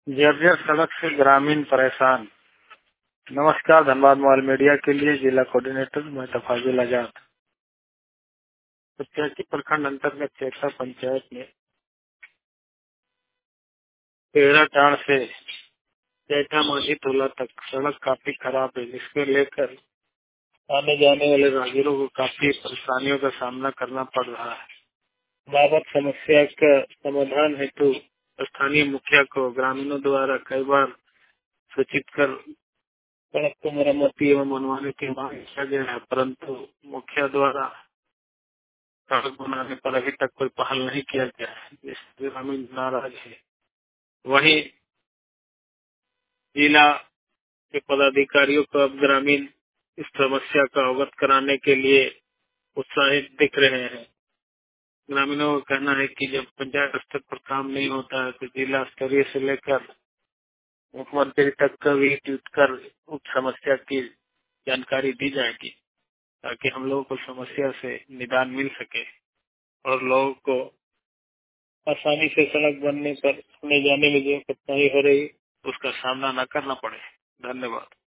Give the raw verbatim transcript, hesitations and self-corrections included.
जर्जर सड़क से ग्रामीण परेशान। नमस्कार, धनबाद मोबाइल मीडिया के लिए जिला कोऑर्डिनेटर मैं तफाजुल आजाद। सत्यासी प्रखंड अंतर्गत चेता पंचायत में तेरह टाण से चैता माझी टोला तक सड़क काफी खराब है, जिसको लेकर आने जाने वाले राहगीरों को काफी परेशानियों का सामना करना पड़ रहा है। बाबत समस्या का समाधान हेतु स्थानीय मुखिया को ग्रामीणों द्वारा कई बार सूचित कर सड़क को मरम्मती एवं बनवाने की मांग किया गया है, परंतु मुखिया द्वारा सड़क बनाने पर अभी तक कोई पहल नहीं किया गया है, जिससे ग्रामीण नाराज है। वहीं जिला के पदाधिकारियों को अब ग्रामीण इस समस्या का अवगत कराने के लिए उत्साहित दिख रहे हैं। ग्रामीणों का कहना है कि जब पंचायत स्तर पर काम नहीं होता है तो जिला स्तरीय से लेकर मुख्यमंत्री तक का भी ट्वीट कर उस समस्या की जानकारी दी जाएगी, ताकि हम लोगों को समस्या से निदान मिल सके और लोगों को आसानी से सड़क बनने पर आने जाने में जो कठिनाई हो रही उसका सामना न करना पड़े। धन्यवाद।